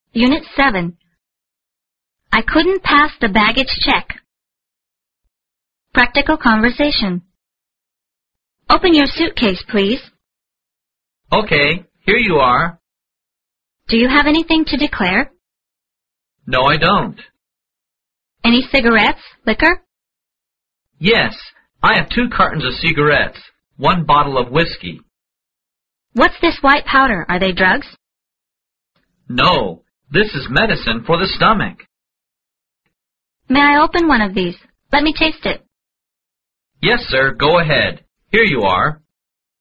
Unit 7. I couldn't pass the baggage check. Practical conversation. Open your suitcase, please. Okay, here you are. Do you have anything to declare? No, I don't. Any cigarettes, liquor? Yes, I have 2 cartons of cigarettes, 1 bottle of whiskey. What's this white powder? Are they drugs? No, this is medicine for the stomach. May I open one of these? Let me taste it. Yes, sir, go ahead. Here you are.